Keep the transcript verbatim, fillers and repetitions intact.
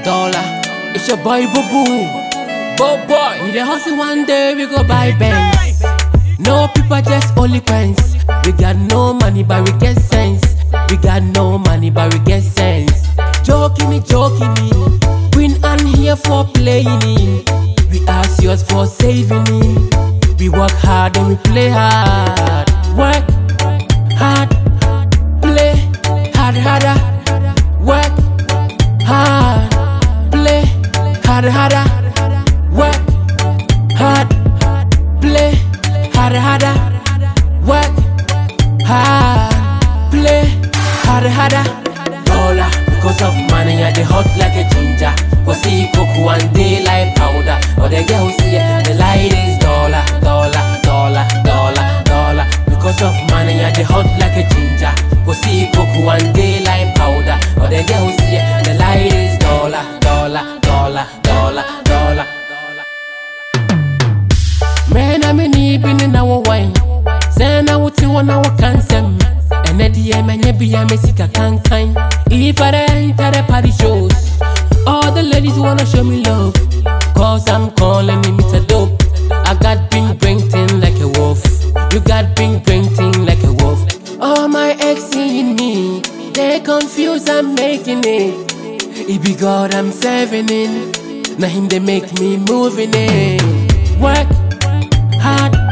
dollar. It's your boy Boo Boo. Bo boy. We the hustle one day we go buy Benz. No people just only pens. We got no money but we get sense. We got no money but we get sense. Joking me, joking me. Queen Anne here for playing in. We are serious for saving in. We work hard and we play hard. Work hard, play hard, harder. Work hard, play hard, harder. Work hard, play hard, harder. Work hard, play hard, harder. Dollar, because of money, I dey hot like a ginger. Go see cocoa one day like powder. Or the girl see it, the light is dollar, dollar, dollar, dollar, dollar. Because of money, I dey hot like a ginger. Go see cocoa one day like powder. Or the girl see it, the light is dollar, dollar, dollar, dollar, dollar. Man, I'm in even in our wine. Say I would see one hour cancel. And at the end, I be a Mexica can kind. If I enter the party shows, all the ladies wanna show me love. Cause I'm calling him it's a dope. I got pink painting like a wolf. You got pink painting like a wolf. All my ex seeing me, they confused, I'm making it. It be God I'm serving in. Now him they make me moving in. Work hard,